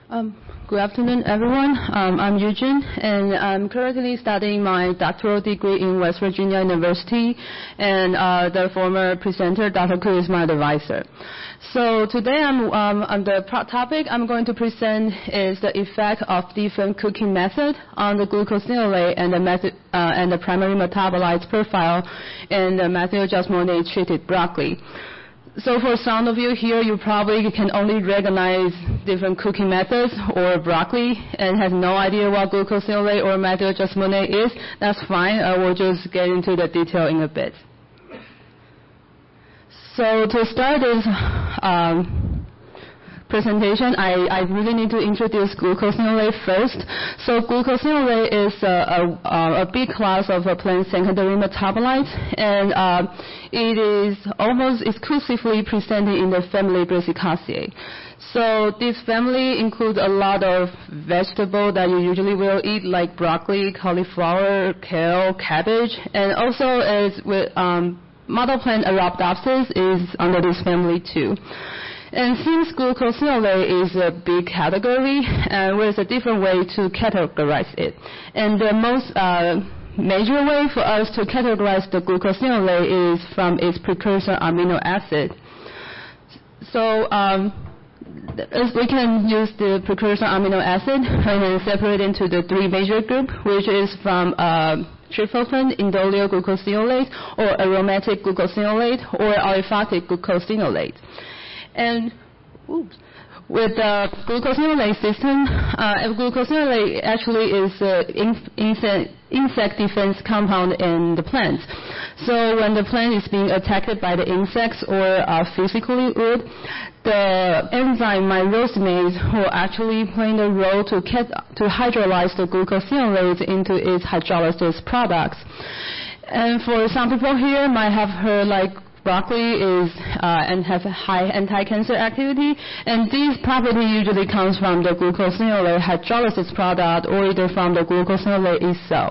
Good afternoon, everyone. I'm Eugene, and I'm currently studying my doctoral degree in West Virginia University, and the former presenter, Dr. Ku, is my advisor. So today, the topic I'm going to present is the effect of different cooking methods on the glucosinolate and the primary metabolites profile in the methyljasmonate-treated broccoli. So for some of you here, you probably can only recognize different cooking methods or broccoli and have no idea what glucosinolate or methyljasmonate is. That's fine. I will just get into the detail in a bit. So to start this presentation, I really need to introduce glucosinolate first. So glucosinolate is a big class of plant secondary metabolites, and it is almost exclusively presented in the family Brassicaceae. So this family includes a lot of vegetables that you usually will eat, like broccoli, cauliflower, kale, cabbage, and also as with model plant Arabidopsis is under this family too. And since glucosinolate is a big category, there's a different way to categorize it. And the most major way for us to categorize the glucosinolate is from its precursor amino acid. So we can use the precursor amino acid and separate into the three major groups, which is from tryptophan, indole glucosinolate, or aromatic glucosinolate, or aliphatic glucosinolate. And with the glucosinolate system, glucosinolate actually is an insect defense compound in the plant. So when the plant is being attacked by the insects or physically would, the enzyme myrosinase will actually play the role to hydrolyze the glucosinolate into its hydrolysis products. And for some people here might have heard like broccoli is and has a high anti-cancer activity, and this property usually comes from the glucosinolate hydrolysis product or either from the glucosinolate itself.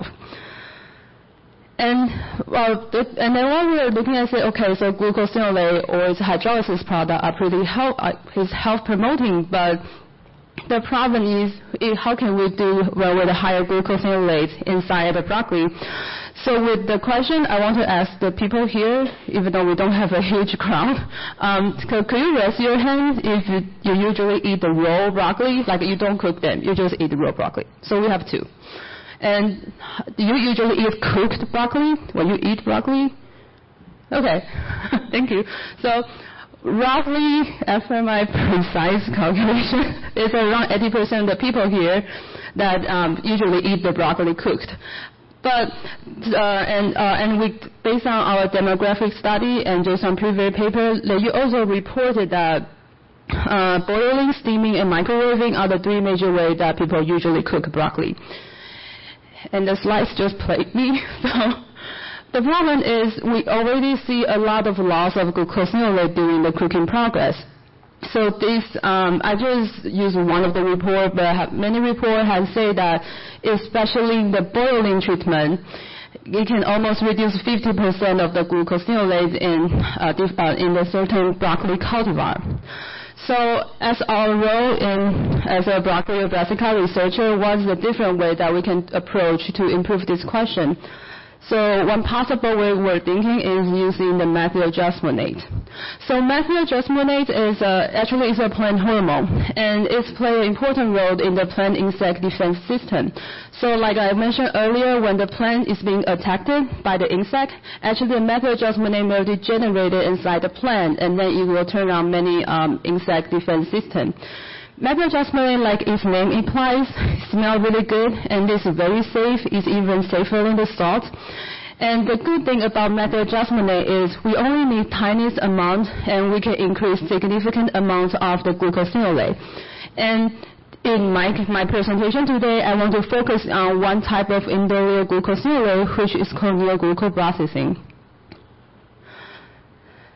And then what we're looking at is, okay, so glucosinolate or its hydrolysis product are pretty health promoting, but the problem is how can we do well with a higher glucosinolate inside the broccoli? So with the question, I want to ask the people here, even though we don't have a huge crowd, could you raise your hand if you usually eat the raw broccoli, like you don't cook them, you just eat the raw broccoli? So we have two. And do you usually eat cooked broccoli when you eat broccoli? Okay, thank you. So roughly, after my precise calculation, it's around 80% of the people here that usually eat the broccoli cooked. But and we, based on our demographic study and just on previous paper, you also reported that boiling, steaming, and microwaving are the three major ways that people usually cook broccoli. And the slides just played me. So the problem is we already see a lot of loss of glucosinolate during the cooking progress. So this, I just use one of the reports, but many reports have said that, especially in the boiling treatment, it can almost reduce 50% of the glucosinolate in the certain broccoli cultivar. So as our role as a broccoli or brassica researcher, what's the different way that we can approach to improve this question? So one possible way we're thinking is using the methyljasmonate. So methyljasmonate is actually a plant hormone, and it's play an important role in the plant insect defense system. So like I mentioned earlier, when the plant is being attacked by the insect, actually the methyljasmonate will be generated inside the plant, and then it will turn on many insect defense system. Methyljasmonate, like its name implies, smells really good, and is very safe. It's even safer than the salt. And the good thing about methyljasmonate is we only need tiniest amount, and we can increase significant amounts of the glucosinolate. And in my presentation today, I want to focus on one type of indole glucosinolate, which is called neoglucoprocessing.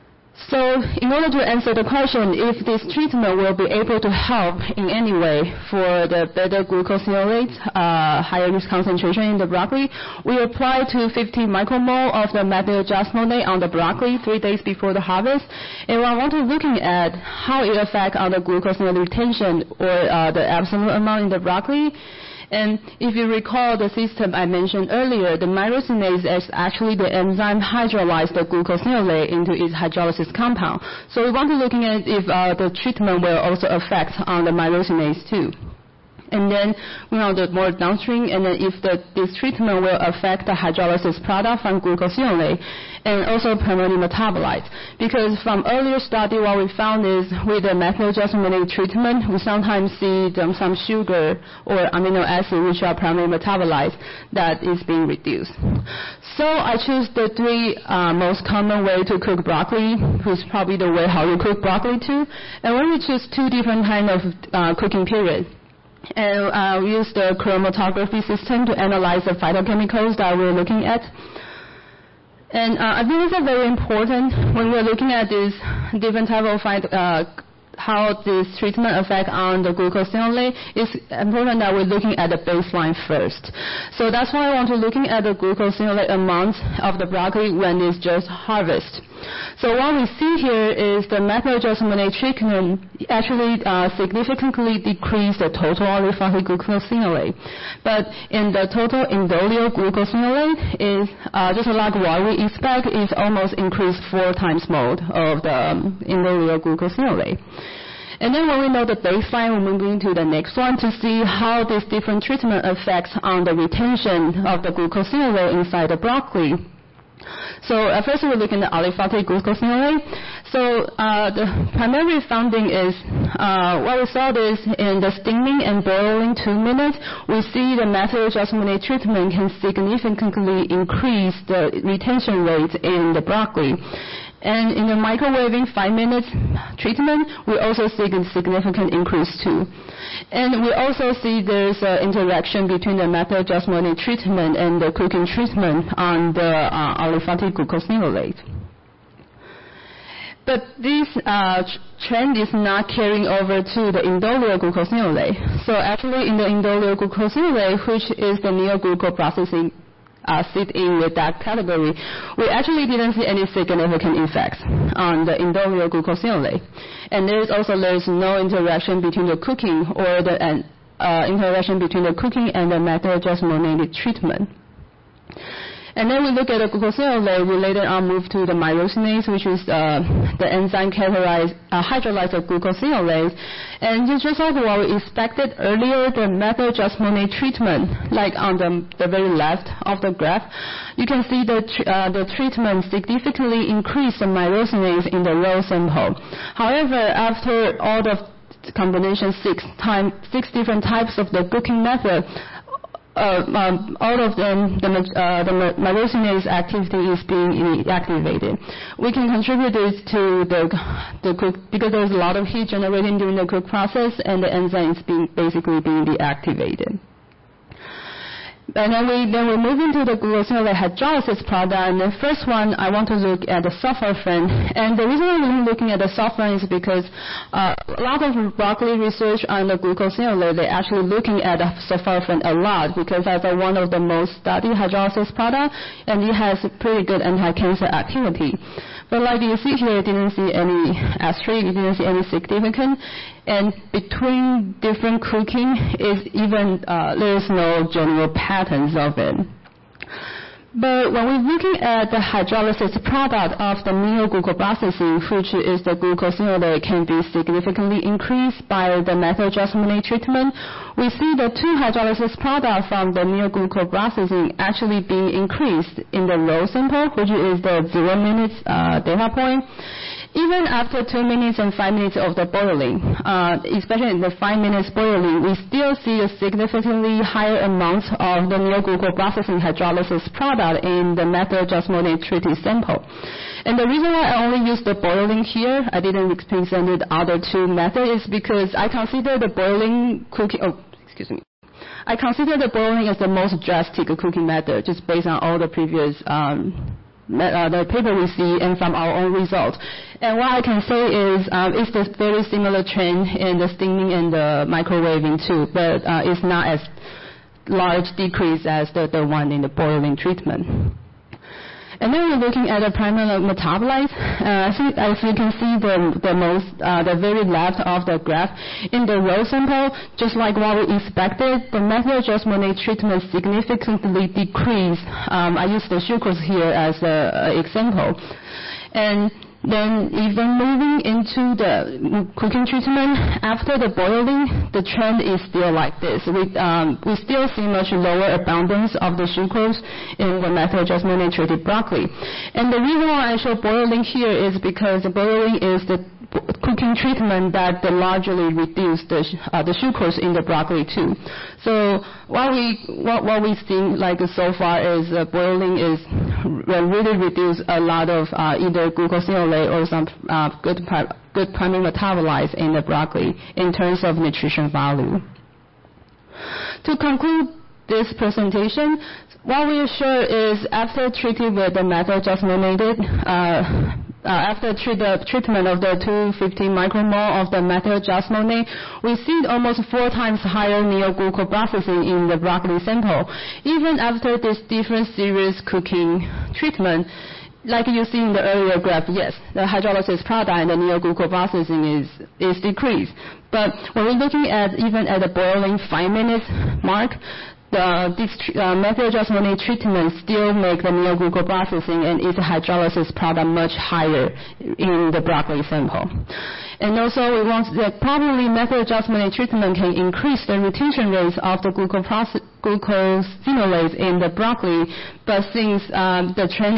So in order to answer the question if this treatment will be able to help in any way for the better glucosinolate, higher risk concentration in the broccoli, we apply to 50 micromole of the methyl jasmonate on the broccoli 3 days before the harvest. And I want to looking at how it affects on the glucosinolate retention or the absolute amount in the broccoli. And if you recall the system I mentioned earlier, the myrosinase is actually the enzyme hydrolyze the glucosinolate into its hydrolysis compound. So we want to looking at if the treatment will also affect on the myrosinase too. And then we want the more downstream, and then if this treatment will affect the hydrolysis product from glucosinolate and also promoting metabolites. Because from earlier study, what we found is with the methyl jasmonate treatment, we sometimes see some sugar or amino acid, which are primary metabolites, that is being reduced. So I choose the 3 most common way to cook broccoli, which is probably the way how you cook broccoli too. And when we choose 2 different kind of cooking periods. And we use the chromatography system to analyze the phytochemicals that we're looking at. And I think it's very important when we're looking at this different type of how this treatment affect on the glucosinolate. It's important that we're looking at the baseline first. So that's why I want to looking at the glucosinolate amount of the broccoli when it's just harvest. So what we see here is the methyl jasmonate treatment actually significantly decreased the total aliphatic glucosinolate. But in the total indole glucosinolate is just like what we expect is almost increased 4 times more of the indole glucosinolate. And then when we know the baseline, we're moving to the next one to see how this different treatment affects on the retention of the glucosinolate inside the broccoli. So first we're looking at aliphatic glucosinolate. So the primary finding is what we saw is in the steaming and boiling 2 minutes, we see the methyl jasmonate treatment can significantly increase the retention rate in the broccoli. And in the microwaving 5 minutes treatment, we also see a significant increase too. And we also see there's an interaction between the methyl jasmonate treatment and the cooking treatment on the aliphatic glucosinolate. But this trend is not carrying over to the indole glucosinolate. So actually in the indole glucosinolate, which is the neoglucoprocessing sit in with that category, we actually didn't see any significant effects on the indole glucosinolate. And there's no interaction between the cooking or the interaction between the cooking and the methyl jasmonate treatment. And then we look at the glucosinolate, we later on move to the myrosinase, which is the enzyme hydrolyze the glucosinolate. And just like what we expected earlier, the methyl jasmonate treatment, like on the very left of the graph, you can see the treatment significantly increased the myrosinase in the raw sample. However, after all the combination 6 different types of the cooking method, all of them, the myrosinase activity is being activated. We can contribute this to the cook because there's a lot of heat generated during the cook process, and the enzyme is basically being deactivated. And then we move into the glucosinolate hydrolysis product. And the first one, I want to look at the sulforaphane. And the reason I'm looking at the sulforaphane is because a lot of broccoli research on the glucosinolate, they're actually looking at the sulforaphane a lot because that's one of the most studied hydrolysis products, and it has pretty good anti-cancer activity. But like you see here, you didn't see any asterisk, you didn't see any significant. And between different cooking is even, there's no general patterns of it. But when we're looking at the hydrolysis product of the neoglucoprocessing, which is the glucosinolate can be significantly increased by the methyl jasmonate treatment, we see the 2 hydrolysis products from the neoglucoprocessing actually being increased in the raw sample, which is the 0 minutes data point. Even after 2 minutes and 5 minutes of the boiling, especially in the 5 minutes boiling, we still see a significantly higher amount of the neoglucoprocessing hydrolysis product in the methyl jasmonate treated sample. And the reason why I only use the boiling here, I didn't present the other 2 methods, is because I consider the boiling I consider the boiling as the most drastic cooking method, just based on all the previous the paper we see and from our own results. And what I can say is it's a very similar trend in the steaming and the microwaving too, but it's not as large decrease as the one in the boiling treatment. And then we're looking at the primary metabolites. As you can see, the very left of the graph, in the row sample, just like what we expected, the method adjustment treatment significantly decreased. I use the sucrose here as an example. And then even moving into the cooking treatment, after the boiling, the trend is still like this. We still see much lower abundance of the sucrose in the method adjustment treated broccoli. And the reason why I show boiling here is because the boiling is the cooking treatment that largely reduce the sucrose in the broccoli too. So what we think like so far is boiling is really reduce a lot of either glucosinolate or some good primary metabolites in the broccoli in terms of nutrition value. To conclude this presentation, what we are sure is after treated with the method adjustment after the treatment of the 250 micromole of the method adjustment, we see almost 4 times higher neoglucoprocessing in the broccoli sample. Even after this different series cooking treatment, like you see in the earlier graph, yes, the hydrolysis product and the neoglucoprocessing is decreased. But when we're looking at even at the boiling 5 minutes mark, this method adjustment treatment still make the neoglucoprocessing and its hydrolysis product much higher in the broccoli sample. And also we want that probably method adjustment treatment can increase the retention rates of the glucosinolates in the broccoli, but since the trend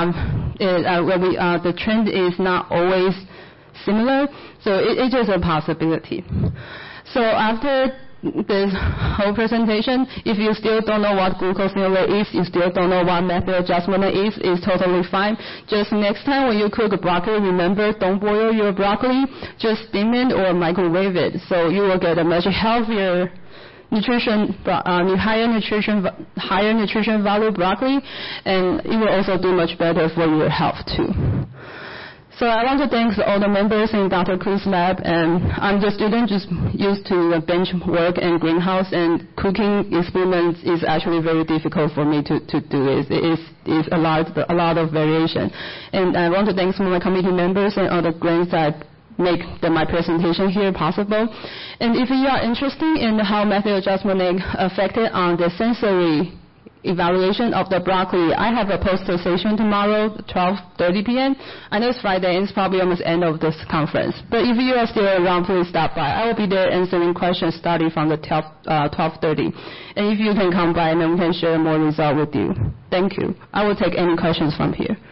is not always similar, so it's just a possibility. So after this whole presentation, if you still don't know what glucosinolate is, you still don't know what method adjustment is totally fine. Just next time when you cook broccoli, remember, don't boil your broccoli, just steam it or microwave it. So you will get a much healthier higher nutrition value broccoli, and it will also do much better for your health too. So I want to thank all the members in Dr. Khou's lab, and I'm the student just used to bench work and greenhouse, and cooking experiments is actually very difficult for me to do. It's a lot of variation. And I want to thank some of my committee members and all the grants that make my presentation here possible. And if you are interested in how method adjustment affected on the sensory evaluation of the broccoli, I have a poster session tomorrow, 12:30 p.m. I know it's Friday, and it's probably almost end of this conference. But if you are still around, please stop by. I will be there answering questions starting from the 12:30. And if you can come by, then we can share more results with you. Thank you. I will take any questions from here. Have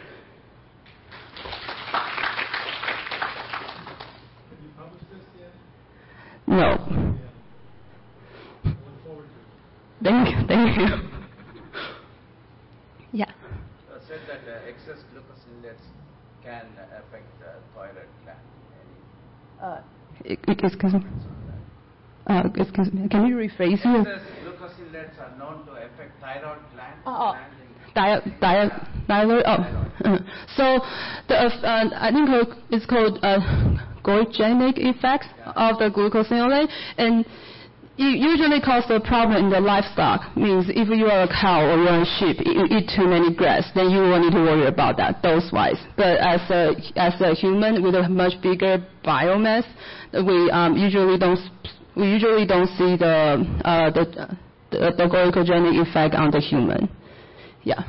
you published this yet? No. Yeah. Look forward to it. Thank you. Yeah. Said that excess glucosinolates can affect the thyroid gland. Excuse me. Excuse me. Can you rephrase it? Excess glucosinolates are known to affect thyroid gland. Thyroid. So I think it's called glycemic effect of the glucosinolate, and it usually causes a problem in the livestock. Means if you are a cow or you're a sheep, you eat too many grass, then you won't need to worry about that dose-wise. But as a human with a much bigger biomass, we usually don't see the glycogenic effect on the human. Yeah.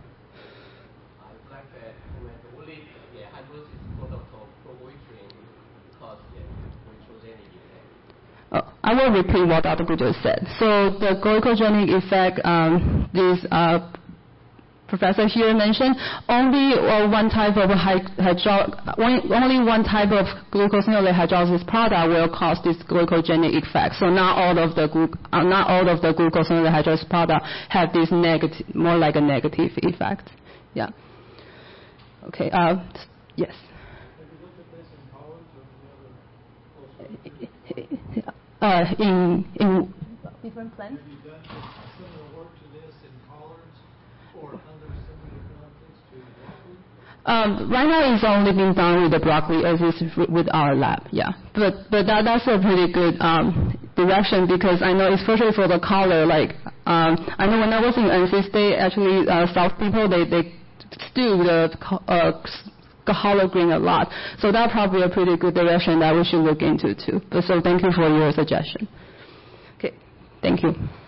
I will repeat what Dr. Gu just said. So the glycogenic effect, this professor here mentioned, only one type of glucosinolate hydrolysis product will cause this glycogenic effect. So not all of the glucosinolate hydrolysis product have this negative, more like a negative effect. Yeah. Okay. Yes. Have you looked at this in college or in different plants? Have you done similar work to this in collards or under similar methods to Right now it's only being done with the broccoli as is with our lab, yeah. But that's a pretty good direction, because I know especially for the color, like I know when I was in NC State, actually South people they stew the color green a lot. So that's probably a pretty good direction that we should look into too. So thank you for your suggestion. Okay, thank you.